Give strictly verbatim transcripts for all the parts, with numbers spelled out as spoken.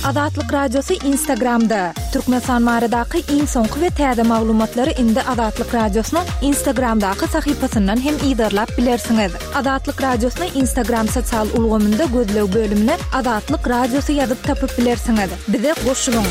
Azatlyk Radiosu Instagramda. Türkmenistan maradaky iň soňky we täze maglumatlary indi Azatlyk Radiosynyň Instagramdaky sahypasyndan hem ýa-da bilersiňiz. Azatlyk Radiosynyň Instagram sosial ulgamynda gözlew bölümine Azatlyk Radiosu ýazyp tapyp bilersiňiz. Bize goşulyň.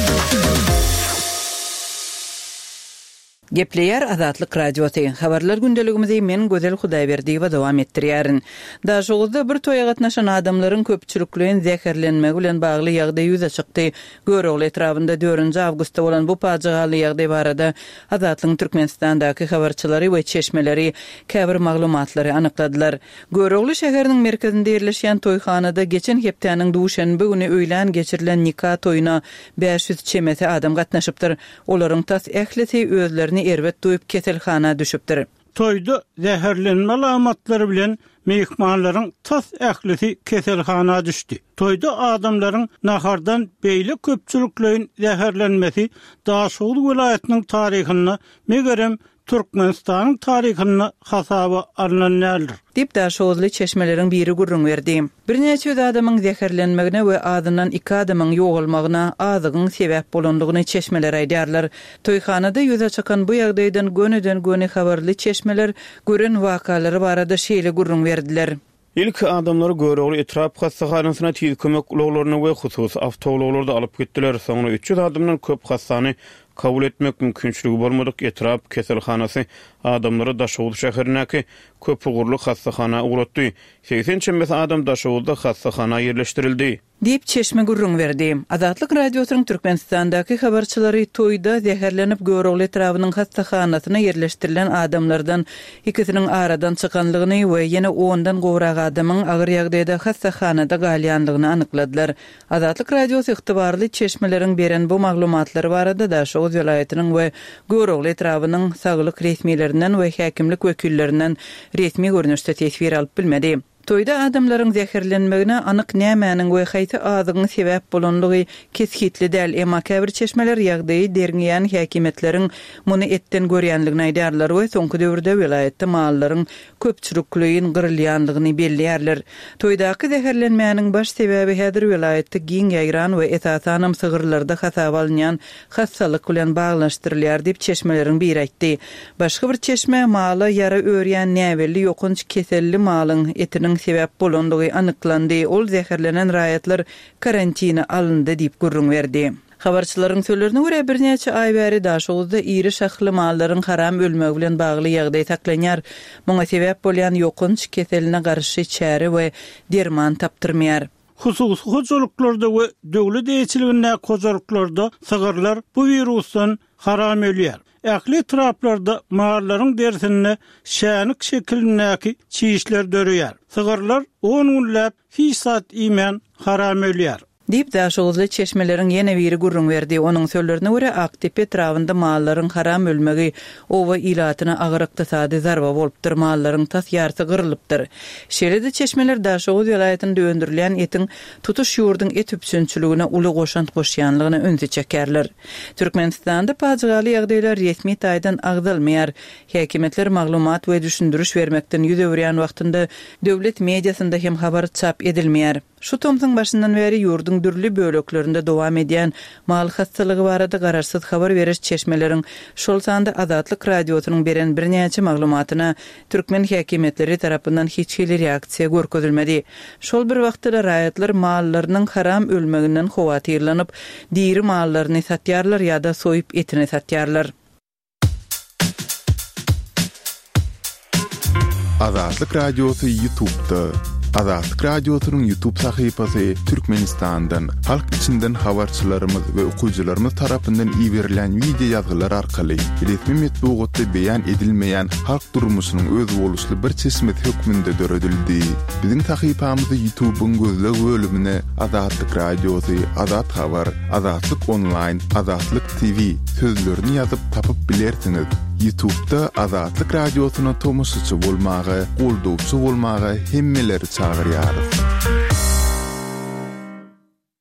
Gepleyer Azatlyk Radiosu. Habarlar gündeligimizi men Gözel Hudaýberdiýewa dowam etdirýärin. Daşugda bir toýa gatnaşan adamlaryň köpçülikliň zäherlenmegi bilen bagly ýagdaý ýüze çykdy. Görogly etrafynda dördünji awgustda bolan bu paçygaly ýagdaý barada Azatlyk Türkmenistandaky habarçylary we çeşmeleri käbir maglumatlary anykladylar. Görogly şäheriniň merkezinde ýerleşýän toýhanada geçen hepdeniň duşanby güni öýlen geçirilen nikah toýuna beş yüz çemeti adam gatnaşypdyr. Olaryň tas ählisi özlerini erwet duýup keselhana düşüpdir. Toyda zäherlenme alamatlary bilen mehmanlaryň tas ählisi keselhana düşdi. Toyda adamlaryň nahardan beýle köpçüliklerin zäherlenmesi Daşuly welaýatynyň taryhyna megerem Türkmenistanyň taryhyna hasaba alınanlar. Dip Daşuly çeşmeleriň biri gurrun berdi. Bir neçe adamyň zäherlenmegine we adyndan iki adamyň ýogalmagyna azygyň sebäp bolandygyny çeşmeler aýdýarlar. Toýhanada ýüze çykan bu ýagdaýdan göneden göne habarly çeşmeler gören wakalary barada şeýle gurrun berdiler. İlk adamları görogly etrap hassahanasyna tiz kömek ulaglaryny we husus awtowlaglarda alyp gitdiler. Soňra üç yüz adamdan köp hassany kabul etmek mümkinçiligi bolmadyk. Etrap keselhanasy adamları Daşuly şäherindäki köp ugurly hassahana uğratdy. seksen çemmet adam Daşulda hassahana ýerleşdirildi. Dip çeşme gurrun berdi. Azatlyk Radiosynyň Türkmenistandaky habarçylary toýda zäherlenip görogly etrafynyň hassahanasyna ýerleşdirilen adamlardan ikisiniň aradan çykanlygyny we ýene ondan gowrak adamyň agyr ýagdaýda hassahanada galýanlygyny anykladylar. Azatlyk Radiosy ygtybarly çeşmeleriň beren bu maglumatlary barada Daşuly welaýatynyň we görogly etrafynyň saglyk resmiýetlerinden we häkimlik wekillerinden resmi görnüşde tesbir alyp bilmedi. Toyda adamlaryň zäherlenmegine anyk nämäniň we haýsy azygyň sebäp bolandygy keskitli däl, emma käbir çeşmeler ýagdaýy derňýän häkimetleriň muny etden görýänligini aýdýarlar we soňky döwürde welaýatda mallaryň köpçülikligiň gyrylýanlygyny belliýärler. Toýdaky zäherlenmäniň baş sebäbi häzir welaýatda giň ýaýran we esasanam sygyrlarda hasaba alynýan hassalyk bilen baglanşdyrylýar diýip çeşmeleriň biri aýtdy. Başga bir çeşme maly ýara örýän näwelli ýokunç keselli malyň etiniň sebäp bolandygy anyklandy. Ol zäherlenen raýatlar karantina alındy diýip gurrun berdi. Habarçylaryň sözlerine görä bir neçe aý bäri Daşulda iri şahly mallaryň haram ölmegi bilen bagly ýagdaý taklanýar. Muňa sebäp bolýan ýokunç keseline garşy çäre we derman tapdyrmaýar. Husus hoçoluklarda we döwlet eýçiliginde kozoruklarda sagyrlar bu virusdan haram ölýär. Ähli traplarda mallaryň dersine şänik şekilindäki çiýişler dörýär. Sagyrlar on günläp hiçsat imen haram ölýär. Dip Daşuly çeşmeleriň ýene biri gurrun berdi. Onuň sözlerine görä Aktepe etrafynda mallaryň haram ölmegi owa ilatyna agyr ykdysady zarba bolupdyr. Mallaryň tas ýarty gyrylypdyr. Şeýle-de çeşmeler Daşuly welaýatyny döndürilen etiň tutuş ýurdyň et üpsünçiligine uly goşant goşýanlygyny önde çekerler. Türkmenistanda paçygaly ýagdaýlar resmi taýdan agdalmaýar. Häkimetler maglumat we düşündürüş bermekden ýüze berýän wagtynda döwlet mediasynda hem habar çap edilmeýär. Şu tomsyň başyndan beri ýurdun dürli böleklerinde dowam edýän mal hassalygy barada gararsyz habar beriş çeşmeleriň şol sanda Azatlyk Radiosynyň beren bir näçe maglumatyna türkmen häkimetleri tarapyndan hiç hili reaksiýa görkezilmedi. Şol bir wagtda raýatlar mallarynyň haram ölmeginden howatyrlanyp, diri mallaryny satýarlar ýa-da soýup etini satýarlar. Azatlyk Radiosu YouTube'da. Azatlyk Radiosynyň YouTube sahypasy Türkmenistandan, halk içinden habarçylarymyz we okuwçylarymyz tarapyndan iýerilen video ýazgylar arkaly resmi metbuatda beýan edilmeýän halk durmuşynyň öz boluşly bir çeşmet hökmünde döredildi. Biziň sahypamyzy YouTube'un gözleg bölümine Azatlyk Radiosy, Azat Habar, Azatlyk Online, Azatlyk T V sözlerini ýazyp tapyp bilersiňiz. YouTube'da Azatlyk Radiosyna tomoşaçy bolmagy, goldowçy bolmagy hemmeleri çagyrýar.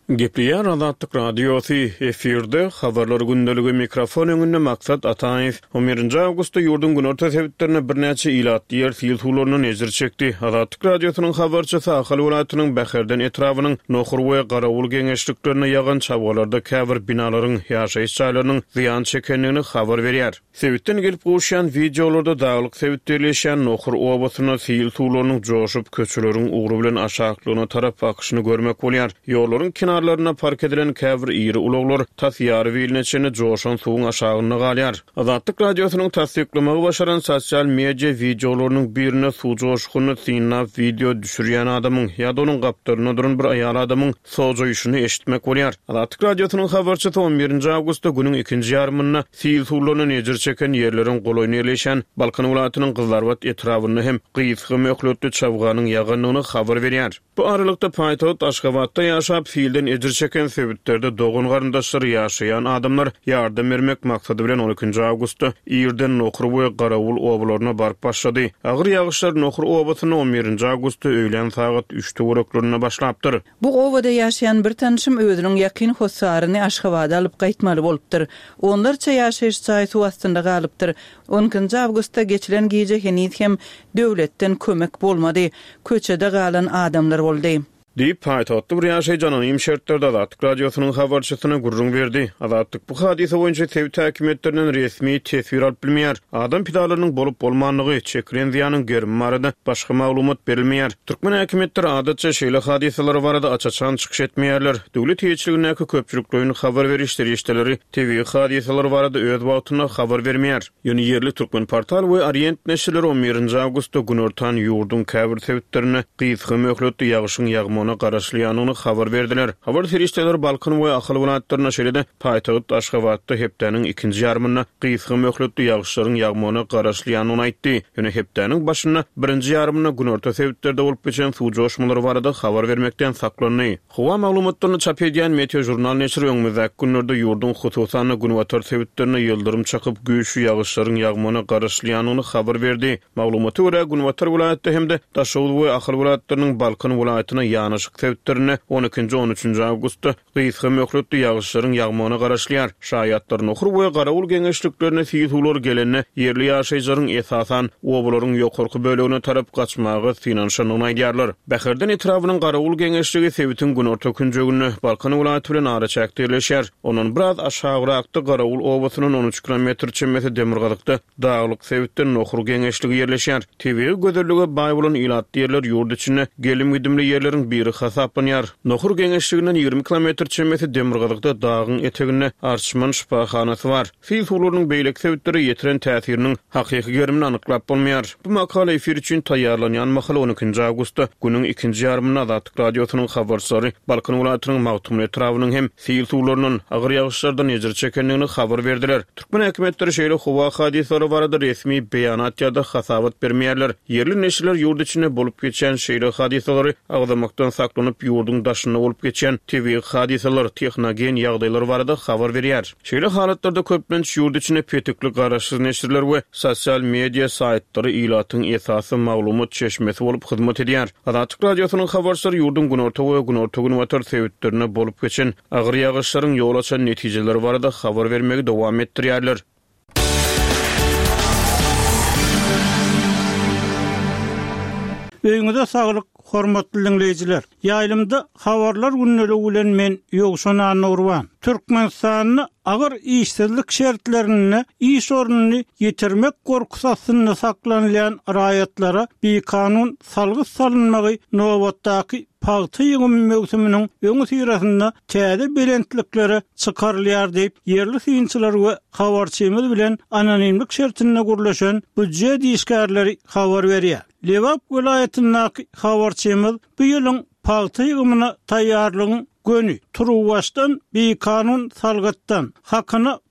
Gepliýär Azatlyk radiosu efirde habarlar gündəligi mikrofon öňünde maksat Ataýew on birinji awgustda ýurdun günorta sebitlerine birnäçe ilat diýer fiýl nezir çekdi. Azatlyk radiosynyň habarçysy Ahal welaýatynyň Bäherden etrawynyň Nohur we Garawul geňeşliklerine ýagan çabalarda käbir binalaryň ýaşaýyş çaýlarynyň ziýan çekenligini habar berýär. Sebitden gelip goşýan videolarda daglyk sebitlerleşen Nohur obasyna fiýl suwlarynyň joşup köçeleriň ugry bilen aşaklygyna tarap bakyşyny görmek bolýar. Ýollaryň kenarlarına park edilen käbir iri ulaglar tasyýary bilinçini joşan suwun aşagyna galýar. Azatlyk radiosynyň tasdiklamagy başaran sosial media videolarynyň birine suw joşugyny synap video düşürýän adamyň ýa-da onuň gapdaryna duran bir aýal adamyň sojaýyşyny eşitmek bolýar. Azatlyk radiosynyň habarçysy on birinji awgustda günüň ikinji ýarmyna fiýl suwlaryny nejir çeken ýerleriň golaýyny ýerleşen Balkan welaýatynyň Gyzlarbat etrawyny hem Gyýsgy möhletli çawganyň ýaganlygyny habar berýär. Bu aralykda paýtagat Aşgabatda ýaşap fiýlden ejir çeken sebitlerde dogun garyndaşlary ýaşaýan adamlar ýardam bermek maksady bilen on ikinji awgustda Ýerden Nohur we Garawul obalaryna baryp başlady. Agyr ýagyşlar Nohur obasyny on birinji awgustda öýlen saat üçte wagtlaryna başlapdyr. Bu obada ýaşaýan bir tanışym özüniň ýakyn hosaryny Aşgabatda alyp gaýtmaly bolupdyr. Onlarça ýaşaýyş çaýsy wagtynda galypdyr. on ikinji awgustda geçilen gece henüz hem döwletden kömek bolmady. Köçede galan adamlar boldy. Diýip paýtagatda bir ýaşaý janonym şertlerde Azatlyk radiosynyň habarçysyna gurrun berdi. Azatlyk bu hadise boýunça tebrik häkimetlerinden resmi tesir alyp bilmeýär. Adam pidalarynyň bolup bolmanlygy, çekilen ziýanyň germi barada başga maglumat berilmeýär. Türkmen häkimetleri adatça şeýle hadiseler barada açaçan çykyş etmeýärler. Döwlet ýetkiligindäki köpçüliklerini habar berişleri işleri T V hadiseler barada öz wagtyna habar bermeýär. Ýöne yerli türkmen portal we Orient neşirleri on birinji awgustda günortan ýurdun käbir sebitlerini Gyýsgy möhletli ýagyşyň ýagmy ona garaşlyanyny habar berdiler. Habar ferişteler Balkan we Ahal welaýatlaryna şeýle paýtagat Aşgabatda hepdeniň ikinji ýarmyna Gyýsgy möhletli ýagyşlaryň ýagmyna garaşlyanyny aýtdy. Ýöne hepdeniň başyna birinji ýarmyna günorta sebitlerde bolup geçen suw joşmalary barada habar bermekden saklandy. Howa maglumatlaryny çap edýän Meteo jurnal neşri öňümizde günlerde ýurdun hususany günwatar sebitlerine ýyldyrym çakyp güýçlü ýagyşlaryň ýagmyna garaşlyanyny habar berdi. Maglumaty görä günwatar welaýatda hemde Daşoğul we Ahal welaýatlarynyň Balkan welaýatyna ýanyşyk sebitlerine on ikinji on üçünji awgustda Gyýsgy möhletli ýagyşlaryň ýagmagyna garaşlýar. Şaýatlar Nohur we Garawul geňeşliklerine fiýl gelenine yerli ýaşaýjylaryň esasan obalaryň ýokurky bölegine tarap gaçmagy finansiýanyny aýdýarlar. Bäherden etrawynyň Garawul geňeşligi sebitin günorta künjegini Balkan welaýaty bilen ara çäkdirleşýär. Onuň biraz aşagyraqda Garawul obasynyň on üç kilometr çemmesi Demirgazykda daglyk sebitden Nohur geňeşligi ýerleşýär. T V gözellige baý bolan ilat diýerler ýurt içine gelim gidimli ýerleriň biri hasaplanýar. Nohur geňeşliginden ýygrimi kilometr çemmesi Demirgazykda dagyň etegine Arçman şipahanasy bar. Fiýl suwlarynyň beýlek sebitleri ýetiren täsiriniň hakyky gerimini anyklap bolmaýar. Bu makala efir üçin taýýarlanýan makala on ikinji awgustda günüň ikinji ýarmyna Azatlyk radiosynyň habarçylary Balkan welaýatynyň magtumly etrawynyň hem fiýl suwlarynyň agyr ýagyşlardan ejir çekenligini habar berdiler. Türkmen häkimetleri şeýle howa hadiseleri barada resmi beýanat ýa-da hasabat bermeýärler. Yerli neşirler ýurt içinde bolup geçen şeýle hadiseleri agdamakdan saklanyp ýurdun daşyna bolup geçen T V hadiseler texnogen ýagdaýlar barada habar berýär. Şeýle halatlarda köplenç ýurt içine petikli garaşsyz neşirler we sosial media saýtlary ilatyň esasy maglumat çeşmesi bolup hyzmat edýär. Azatlyk radiosynyň habarçylary ýurdun günorta we günorta günwatar sebitlerine bolup geçen agyr ýagyşlaryň ýol açan netijeleri barada habar bermegi dowam etdirýärler. Öýüňizde saglyk, hormatly dinleýijiler. Ýaýlymda habarlar günneligi bilen men Ýogşan Nurwan. Türkmenistanyny agyr işsizlik şertlerini, iş ornuny ýetirmek gorkusasyny saklanýan raýatlara bir kanun salgys salynmagy nowatdaky paýty ýygym mewsumynyň öňü sirasynda täze belentlikleri çykarylýar diýip yerli synçylar we habarçymyz bilen anonimlik şertine gurlaşan büdje diýişgärleri habar berýär. Lewap welaýatynyň habarçymyz bu ýylyň paýty ýygymyna taýýarlygyň gönü turuwaşdan bir kanun salgatdan hakyny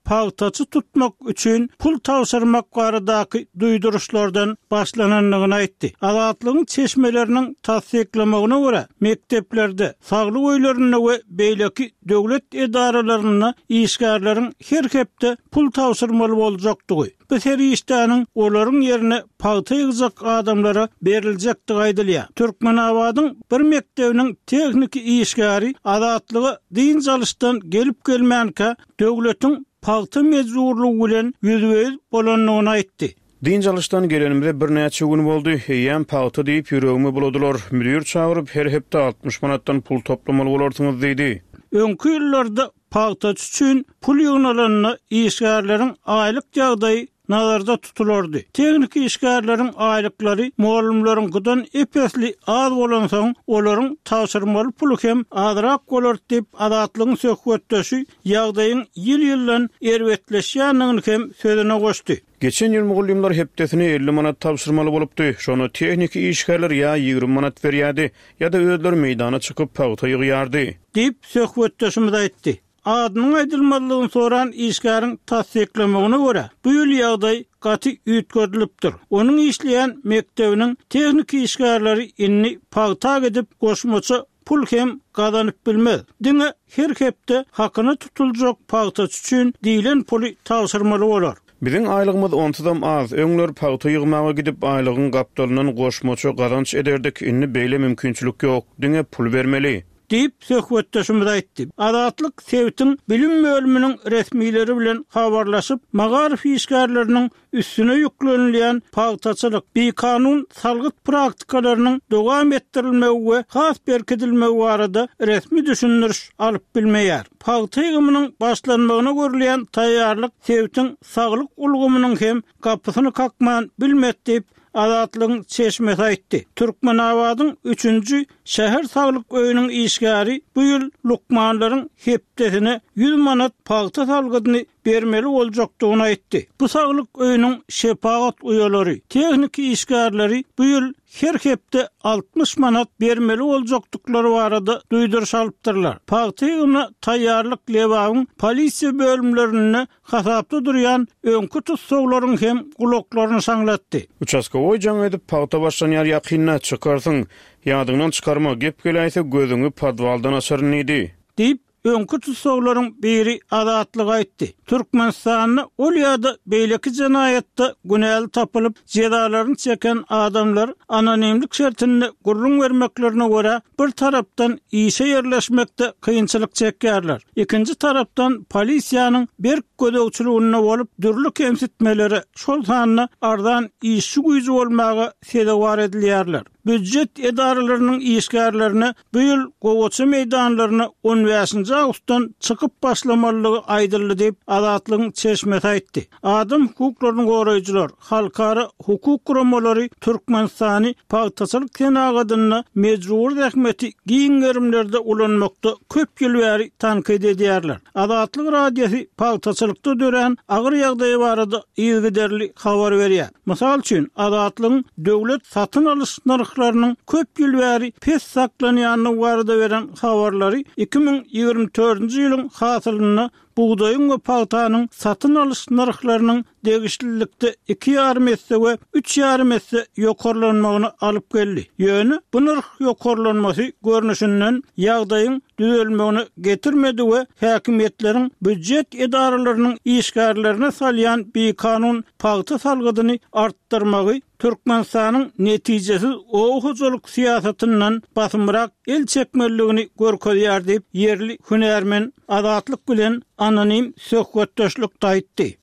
pagtaçy tutmak üçin pul tawşyrmak baradaky duýduruşlardan başlananlygyny aýtdy. Azatlygyň çeşmeleriniň tasdiklamagyna görä mekteplerde saglyk öýlerini we beýleki döwlet edaralaryna işgärleriň her hepde pul tawşyrmaly boljakdygy. Bu serişdäniň olaryň ýerine pagta ýygyjak adamlara beriljekdi aýdylýar. Türkmenabadyň bir mektebiniň tehnik işgäri azatlygy din çalyşdan gelip gelmänkä döwletiň pagta mezurlugy bilen ýüzüýüz bolanlygyny aýtdy. Din çalyşdan gelenimde bir näçe gün boldy. Heýem pagta diýip ýüregimi buladylar. Müdür çağırıp her hepde altmış manatdan pul toplamaly bolarsyňyz diýdi. Öňkü ýyllarda pagta üçin pul ýygnalaryny işgärleriň aýlyk ýagdaýy nazarda tutulurdu. Teknik işgärleriň aýlyklary muallimleriňkinden epesli az bolansoň, olaryň tawşyrmaly puly hem azrak bolar diýip azatlygyň söhbetdeşi ýagdaýyň ýyl-ýyldan erwetleşýändigini hem sözüne goşdy. Geçen ýyl mugallimler hepdesini elli manat tawşyrmaly bolupdy. Şonu teknik işgärler ýa ýygrimi manat berýärdi, ýa-da özleri meýdana çykyp pagta ýygýardy diýip söhbetdeşimiz aýtdy. Adynyň aýdylmalygyny soran işgäriň tasdiklamagyna görä bu ýyl ýagdaý gaty üýtgerilipdir. Onuň işleýän mektebiniň tehnik işgärleri inni pagta gedip goşmaçy pul hem gazanyp bilmez. Diňe her hepde hakyny tutuljak pagta üçin diýilen puly tawşyrmaly bolar. Biziň aýlygymyz onsuzam az. Öňler pagta ýygmaga gidip aýlygyň gapdalynyň goşmaçy gazanç ederdik. Inni beýle mümkinçilik ýok. Diňe pul bermeli diýip söhbetdeşimiz aýtdy. Azatlyk Sewitiň bilim bölüminiň resmileri bilen habarlaşyp, magarif işgärleriniň üstüne ýüklenilýän pagtaçylyk, beýkanun salgyt praktikalarynyň dowam etdirilmegi we has berkidilmegi barada resmi düşündiriş alyp bilmeýär. Pagta ýygymynyň başlanmagyna görülen taýýarlyk Sewitiň saglyk ulgamynyň hem gapysyny kakman bilmet diýip Azatlygyň çeşmesi aýtdy. Türkmenabadyň üçünji şäher saglyk öýüniň işgäri bu ýyl lukmanlaryň hepdesine ýüz manat pagta salgyny bermeli boljakdygyny aýtdy. Bu saglyk öýüniň şepagat uýalary, tehnik işgärleri bu ýyl her hepde altmış manat bermeli boljakdyklary barada duýduruş alypdyrlar. Pagta ýygyna taýýarlyk lewagyň polisiýa bölümlerine hasapda durýan öňkü tutsaglaryň hem gulaklaryny saňlatdy. Uçaskowy jaň edip pagta başlanýar ýakyna çykarsyň, ýadyňdan çykarma, gep gelaýsa gözüňi padwaldan açaryn idi diýip öňkü tutsaglaryň biri azatlyk aýtdy. Türkmenistanyň ol ýa-da beýleki jinaýatda günäli tapylyp jezalaryny çeken adamlar anonimlik şertinde gurrun vermeklerine görä bir tarapdan işe yerleşmekde kıyınçylyk çekýärler. Ikinji tarapdan polisiýanyň bir gödöwçiligine bolup dürli kemsitmeleri şol sanyna ardan işçi güýji bolmagy sebäp edilýärler. Büdjet edaralarynyň işgärlerine bu ýyl gowaçy meýdanlaryna on beşinji awgustdan çykyp başlamalygy aýdyldy diýip Azatlygyň çeşmesi aýtdy. Adam hukuklaryny goraýjylar, halkara hukuk guramalary Türkmenistany pagtaçylyk tenagadyna mejbur rahmeti giňerimlerde ulanmakda köp ýyl bäri tankyd edýärler. Azatlyk radiosy pagtaçylykda dören agyr ýagdaýy barada ýygyderli habar berýär. Mysal üçin Azatlygyň döwlet satyn alyş narhlarynyň köp ýyl bäri pes saklanýanyny barada beren habarlary iki ming ýygrimi dördünji ýylyň hasylyny buğdayın ve pagtanyň satyn alyş narhlarynyň degişlilikde iki ýarym esse we üç ýarym esse ýokarlanmagyny alyp geldi. Ýöne bu narh ýokarlanmasy görnüşinden ýagdaýyň düzelmegini getirmedi we häkimetleriň büdjet edaralarynyň işgärlerine salýan beýkanun pagta salgyny artdyrmagy Türkmenistanyň netijesiz oğuculuk siýasatynyň basymyrak el çekmeligini görkezýär diýip yerli hünärmen Azatlyk bilen anonim söhbetdeşlik aýtdy.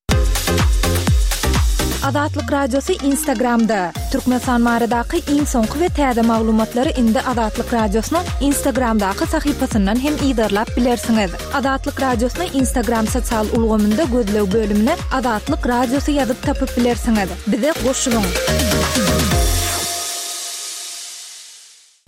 Azatlyk radiosu Instagramda. Türkmenistan baradaky iň soňky we täze maglumatlary indi Azatlyk radiosynyň Instagramdaky sahypasyndan hem ýygyrlap bilersiňiz. Azatlyk radiosyny Instagram sosial ulgamynda gözlew bölümine Azatlyk radiosu ýazyp tapyp bilersiňiz. Bize goşulyň.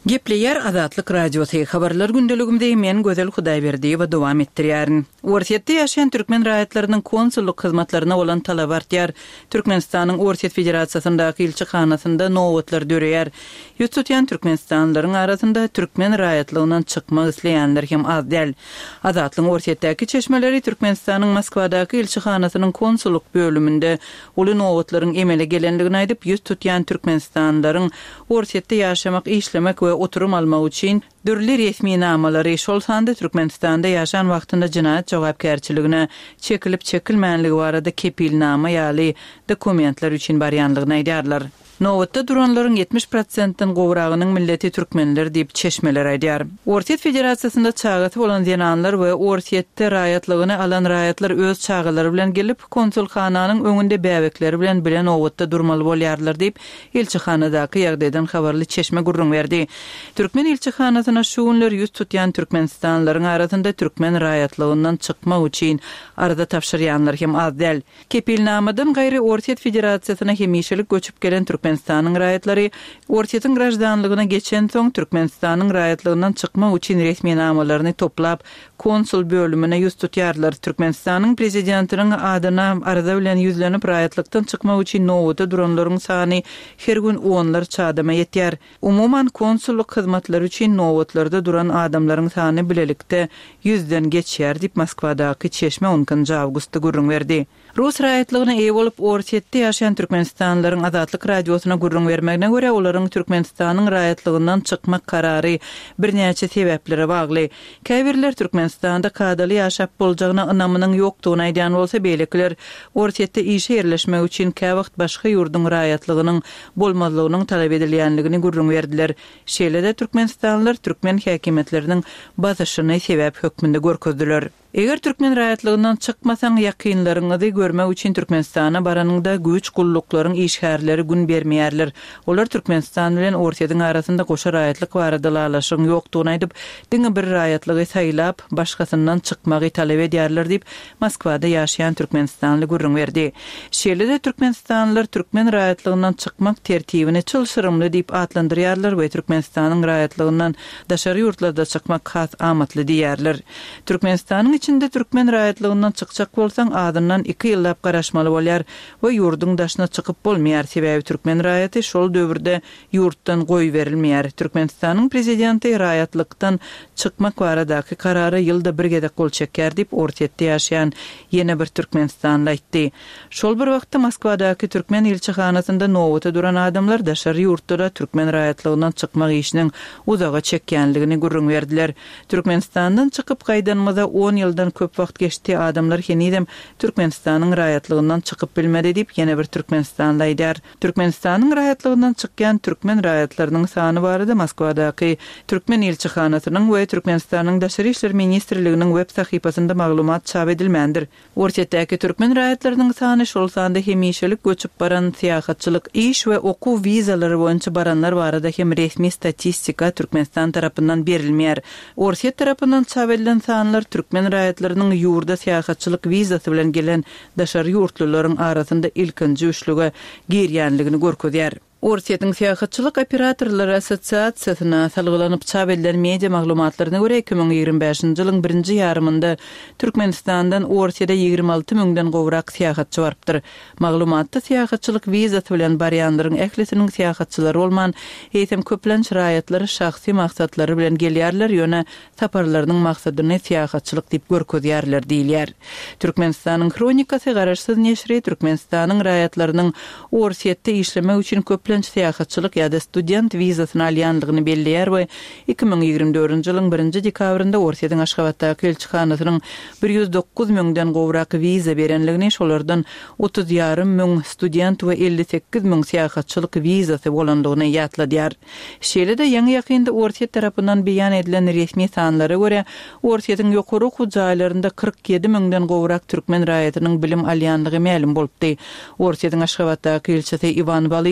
Gepleyer Azatlyk Radiosu habarlar gündeligimde men Gözel Hudaýberdiýew dowam etdirýärin. Orsiýetde ýaşaýan türkmen raýatlarynyň konsulluk hyzmatlaryna bolan talap artýar. Türkmenistanyň Orsiýet Federatsiýasyndaky ilçihanasynda nowatlar döreýär. Ýüz tutýan türkmenistanlylaryň arasynda türkmen raýatlygynyň çykmak isleýänler hem az däl. Azatlyň Orsiýetdäki çeşmeleri Türkmenistanyň Moskwadaky ilçihanasynyň konsulluk bölüminde uly nowatlaryň emele gelenligini aýdyp, ýüz tutýan türkmenistanlylaryň Orsiýetde ýaşamak, işlemek we oturum almak üçin dürli resmi namalary şol sanda Türkmenistanda ýaşan wagtynda jinayet jogapkärçiligine çekilip çekilmänligi barada kepilnama ýaly dokumentler üçin barýanlygyny aýdýarlar. Nowatda duranlaryň yetmiş prosentden gowragynyň milleti türkmenler diýip çeşmeler aýdýar. Orsiýet Federatsiýasynda çagasy bolan zenanlar we Orsiýetde raýatlygyny alan raýatlar öz çagalary bilen gelip konsulhananyň öňünde bäwekleri bilen bilen nowatda durmaly bolýarlar diýip ilçihanadaky ýagdaýdan habarly çeşme gurrun berdi. Türkmen ilçihanasyna şu günler ýüz tutýan türkmenistanlylaryň arasynda türkmen raýatlygyndan çykmak üçin arada tapşyrýanlar hem az däl. Kepilnamadan gaýry Orsiýet Federatsiýasyna hemişelik göçüp gelen türkmen Türkmenistanyň raýatlary Orsiýetiň graçdanlygyna geçen soň Türkmenistanyň raýatlygynyň çykmak üçin resmi namalaryny toplap konsul bölümine ýüz tutýarlar. Türkmenistanyň prezidentiniň adyna arada bilen ýüzlenip raýatlykdan çykmak üçin nowata duranlaryň sany her gün onlar çadama ýetýär. Umuman konsulluk hyzmatlary üçin nowatlarda duran adamlaryň sany bilelikde ýüzden geçýär diýip Moskwadaky çeşme onuncu awgustda gurrun berdi. Rus raýatlygyna eýe bolup Orsiýetde ýaşaýan türkmenistanlylaryň Azatlyk Radiosuna gurrun bermegine görä olaryň Türkmenistanyň raýatlygyndan çykmak karary birnäçe sebeplere bagly. Käbirler Türkmenistanda kadaly ýaşap boljagyna ynamynyň ýokdugyny aýdýan bolsa, beýlekler Orsiýetde işe ýerleşmek üçin käwagt başga ýurdun raýatlygynyň bolmalygynyň talap edilýänligini gurrun berdiler. Şeýlede türkmenistanlylar türkmen häkimetleriniň basyşyny sebäp hökmünde görkezdiler. Eger türkmen raýatlygyndan çykmasaň ýakynlaryňyzy görmek üçin Türkmenistana baranyňda güç gulluklaryň işgärleri gün bermeýärler. Olar Türkmenistan bilen Orsiýetiň arasynda goşa raýatlyk barada lalaşyň ýokdugyny aýdyp, diňe bir raýatlygy saýlap başgasyndan çykmagy talap edýärler diýip Moskwada ýaşaýan türkmenistanly gurrun berdi. Şeýlede türkmenistanlylar türkmen raýatlygyndan çykmak tertibini çylşyrymly diýip adlandyrýarlar we Türkmenistanyň raýatlygyndan daşary ýurtlarda çykmak has amatly diýerler. Türkmenistanyň içinde türkmen raýatlygyndan çykjak bolsaň adyndan iki ýyllap garaşmaly bolýar we ýurduň daşyna çykyp bolmaýar. Sebäbi türkmen raýaty şol döwürde ýurtdan goý berilmeýär. Türkmenistanyň prezidenti raýatlykdan çykmak baradaky karary ýylda bir gede kol çeker diýip Orsiýetde ýaşaýan ýene bir türkmenistanly aýtdy. Şol bir wagtda Moskwadaky türkmen ilçihanasynda nowata duran adamlar daşary ýurtda türkmen raýatlygyndan çykmak işiniň uzaga çekýänligini gurrun berdiler. Türkmenistandan çykyp gaýdanmada on ýyldan köp wagt geçdi, adamlar henidem Türkmenistanyň raýatlygyndan çykyp bilmedi diýip ýene bir türkmenistanly aýdýar. Türkmenistanyň raýatlygyndan çykýan türkmen raýatlarynyň sany barada Moskwadaky türkmen ilçihanasynyň we Türkmenistanyň daşary işler ministrliginiň web sahypasynda maglumat çap edilmändir. Orsiýetdäki türkmen raýatlarynyň sany şol sanda hemişelik göçüp baran syýahatçylyk, iş we okuw wizalary boýunça baranlar barada hem resmi statistika Türkmenistan tarapyndan berilmeýär. Orsiýet tarapyndan çap edilen sanlar türkmen raýatlarynyň ýurda syýahatçylyk wizasy bilen gelen daşary ýurtlularyň arasynda ilkinji üçlüge girýänligini görkezýär. Orsiýetiň syýahatçylyk operatorlary assosiasiýasyna salgylanyp çap edilen media maglumatlaryna görä iki bin ýygrimi beşinji ýylyň birinji ýarymynda Türkmenistandan Orsiýada ýygrimi alty müňden gowrak syýahatçy barpdyr. Maglumatda syýahatçylyk wizasy bilen barýanlaryň ählisiniň syýahatçylary bolman, eýsem köplenç raýatlary şahsy maksatlary bilen gelýärler, ýöne saparlarynyň maksadyny syýahatçylyk diýip görkezýärler diýilýär. Türkmenistanyň kronikasy garaşsyz neşri Türkmenistanyň raýatlarynyň Orsiýetde işlemek üçin köp syýahatçylyk ýa-da student wizasyny alýanlygyny belliýär we iki bin ýygrimi dördünji ýylyň birinji dekabrynda Orsiýetiň Aşgabatdaky elçihanasynyň bir ýüz dokuz müňden gowrak wiza berenligini, şolardan otuz ýarym müň student we elli sekiz müň syýahatçylyk wizasy bolandygyny ýatladýar. Şeýlede ýaňy ýakynda Orsiýet tarapyndan beýan edilen resmi sanlara görä Orsiýetiň ýokary okuw jaýlarynda kırk ýedi müňden gowrak türkmen raýatynyň bilim alýanlygy ma'lum bolupdy. Orsiýetiň Aşgabatdaky elçisi Ivan Balinkiniň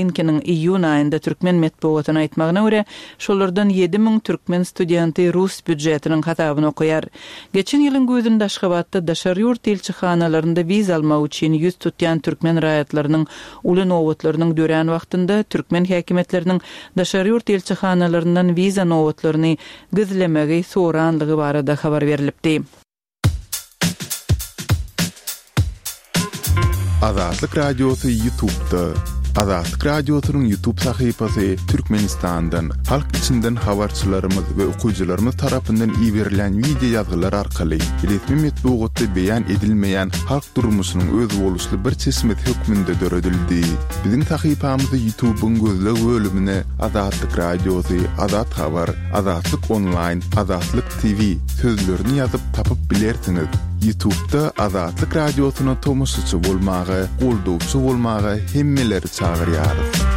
iyun ayında Türkmen metbuatyna aýtmagyna görä, şolardan ýedi miň türkmen studenty rus büdjetiniň hatabyny okuýar. Geçen ýylyň gözünde Aşgabatda daşary ýurt elçixanalarynda wiza almak üçin ýüz tutýan türkmen raýatlarynyň uly nowatlarynyň dören wagtynda türkmen häkimetleriniň daşary ýurt elçixanalaryndan wiza nowatlaryny gizlemegi soranlygy barada habar berilipdi. Azatlyk Radiosu YouTube'da. Azatlyk Radiosu'nun YouTube sahypasy Türkmenistan'dan, halk içinden habarçylarymyz we okuyjylarymyz tarapyndan iýerilen video ýazgylar arkaly resmi metbuatda beýan edilmeýän halk durmuşynyň öz boluşly bir çeşmet hökmünde döredildi. Biziň sahypamyzy YouTube'un gözleg bölümine Azatlyk Radiosu, Azat Habar, Azatlyk Online, Azatlyk T V sözlerini ýazyp tapyp bilersiňiz. YouTube'da Azatlyk Radiosu'na tomoşçy bolmagy, goldowçy bolmagy hemmeleri çağırýar.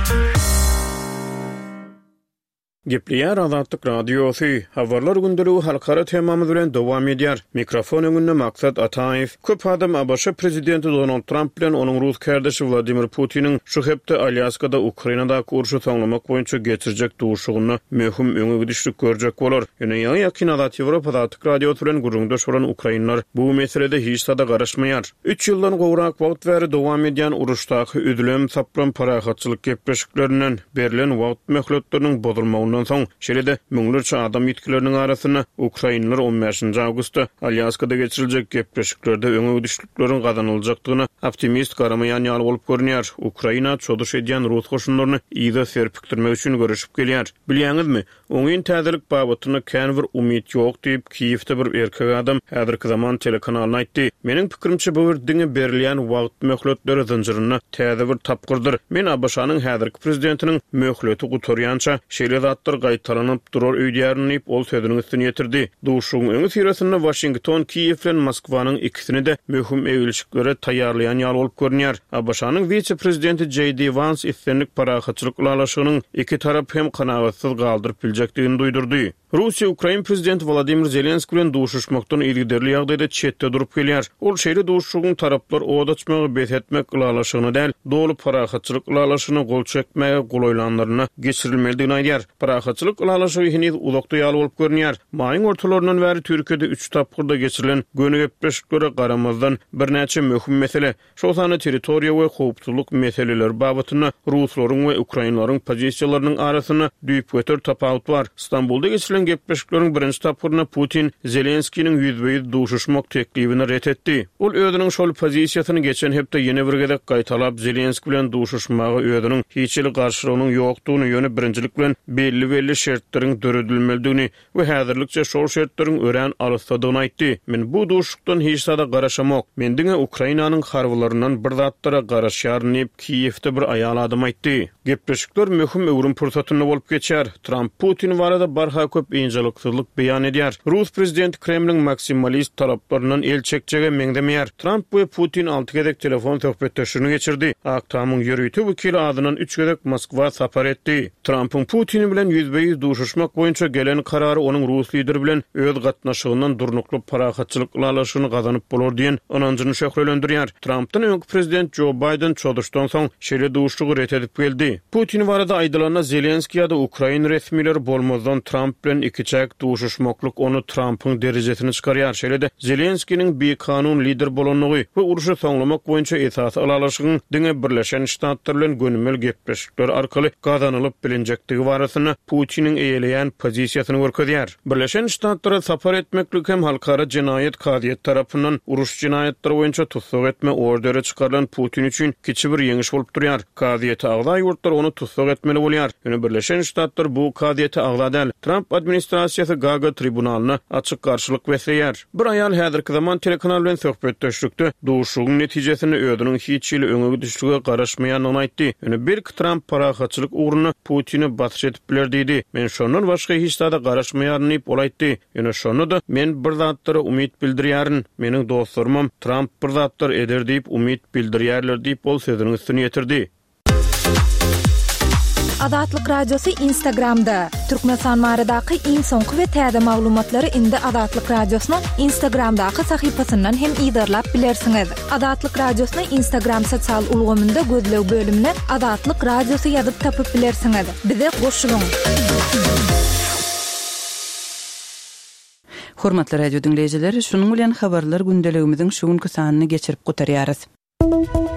Gepliyar Azatlyk Radiosu, habarlar gündürü halkara temamız bilen dowam edýär. Mikrofon öňünde Maksat Ataýew. Köp adam A B Ş prezidenti Donald Trump bilen onuň Rus kardeşi Vladimir Putiniň şu hepde Alyaskada Ukrainada urşy soňlamak boýunça geçirjek duşugyny möhüm öňe gidişlik görjek bolar. Ýöne ýa ýakin Azat Ýewropa Azatlyk Radiosu bilen gurrundaş bolan Ukrainlar bu meselede hiç sada garaşmaýar. üç ýyldan gowrak wagt bäri dowam edýän uruşdaky üdülem saplan parahatçylyk gepleşiklerinden berilen wagt möhletleriniň bozulmagyny ondan soň şeýle müňlerçe adam ýetkileriniň arasyna Ukrainler on beşinji awgustda Alyaskada geçiriljek gepleşiklerde öňe gidişlikleriň gazanyljakdygyna optimist garamaýan ýaly bolup görünýär. Ukraina çoduş edýän Rus goşunlaryny ýa-da serpikdirmek üçin görüşip gelýär. Bilýäňizmi, oňyn täzelik babatyna kän bir umyt ýok diýip Kiýewde bir erkek adam häzirki zaman telekanalyna aýtdy. Meniň pikirimçe bu bir diňe berilýän wagt möhletleri zinjirini täze bir tapgyrdyr. Men A B Ş-nyň häzirki prezidentiniň möhleti gutarýança şeýle gaýtalanyp durar öýdýärnip ol sözüniň üstüne ýetirdi. Duşuň öňü sirasynda Washington, Kiýew bilen Moskwaның ikisini de möhüm eýilişiklere taýýarlayan ýaly bolup görünýär. A B Ş-nyň vice-prezidenti J D Vance islenlik parahatçylyk ulalaşygynyň iki tarap hem kanagatsyz galdyryp biljekdigini duýdurdy. Russiýa Ukraina prezidenti Vladimir Zelenski bilen duşuşmakdan ilgiderli ýagdaýda çetde durup gelýär. Ol şeýle duşuşygyň taraplar owadatmagy bethetmek ulalaşygyny däl, dolu parahatçylyk ulalaşygyny gol çekmäge golaýlanlaryna geçirilmelidigini aýdýar. Parahatçylyk ulalaşygy heniz uzakda ýaly bolup görünýär. Maýyň ortalaryndan bäri Türkiýede üç tapgyrda geçirilen göni gepleşiklere garamazdan bir näçe möhüm mesele, şol sany territoriýa we howpsuzlyk meseleleri babatyna Ruslaryň we Ukrainalaryň pozisiýalarynyň arasyna düýüp götür tapawut bar. İstanbulda geçirilen gepleşikleriň birinji tapgyrına Putin Zelenskiň ýüzbeýiz duşuşmak teklibini ret etdi. Ol özüniň şol pozisiýasyny geçen hepde ýene bir gedek gaýtalap Zelenski bilen duşuşmagy özüniň hiçli garşylygynyň ýokdugyny ýöne birinjilik bilen belli belli şertleriň döredilmelidigini we häzirlikçe şol şertleriň ören alysadygyny aýtdy. Men bu duşukdan hiç sada garaşamak. Men diňe Ukrainanyň harbylaryndan bir zatlara garaşýarnyp Kiýewde bir aýal adam aýtdy. Gepleşikler möhüm öwrüm pursatyny bolup geçer. Trump Putin barada barha köp ýynjylyksyzlyk beýan edýär. Rus prezidenti Kremliň maksimalist taraplaryndan el çekjege meňdemeýär. Trump we Putin alty gedek telefon söhbetleşigini geçirdi. Aktamyň ýörüýti wekili adynan üç gedek Moskwa sapar etdi. Trumpyň Putin bilen ýüzbeýiz duşuşmak boýunça gelen karary onuň Rus lideri bilen öz gatnaşygyndan durnukly parahatçylyk ulalaşygyny gazanyp bolar diýen onanjyny şöhrelendirýär. Trumpdan öňkü prezident Joe Biden çoduşdan soň şeýle duşuşygy ret edip geldi. Putin barada aýdylana Zelenski ýa-da Ukraina resmileri bolmazdan Trump bilen iki çäk duşuşmaklyk onu Trumpyň derejesini çykarýar. Şeýle-de Zelenskiň bir kanun lider bolanlygy we uruşy soňlamak boýunça esas ulalaşygyň diňe Birleşen Ştatlar bilen gönümmel gepleşikler arkaly gazanylyp bilinjektigi barasyna Putiniň eýeleýän pozisiýasyny görkezýär. Birleşen Ştatlara sapar etmeklik hem halkara jinayet kadiýet tarapyndan uruş jinaýatlary boýunça tutsak etme orderi çykarylan Putin üçin kiçi bir ýeňiş bolup durýar. Kadiýete agza ýurtlar onu tutsak etmeli bolýar. Ýöne Birleşen Ştatlar bu kadiýete agza däl. Trump administrasiýasy Gaga tribunalyna açyk garşylyk beslýär. Bir aýal häzirki zaman telekanal bilen söhbetleşikde duşugyň netijesini özüniň hiç ýyly öňe gidişlige garaşmaýanyny aýtdy. Ýöne bir Trump parahatçylyk uğruna Putini batış etip biler diýdi. Men şondan başga hiç sada garaşmaýarnyp olaýtdy. Ýöne şonu da men bir zatlara umyt bildirýärin. Meniň dostlarym Trump bir zatlar eder diýip umyt bildirýärler diýip bol sözüniň üstüne ýetirdi. Azatlyk Radiosu Instagramda. Türkmenistan maradaky iň soňky we täze maglumatlary indi Azatlyk Radiosynyň Instagramdaky sahypasyndan hem ýa-da bilersiňiz. Azatlyk Radiosynyň Instagram sosial ulgamynda gözlew bölümine Azatlyk Radiosu ýazyp tapyp bilersiňiz. Bize goşulyň. Hormatly radio dinleýijiler, şunuň bilen habarlar gündeligimiziň şu günkü sanyny geçirip gutarýarys.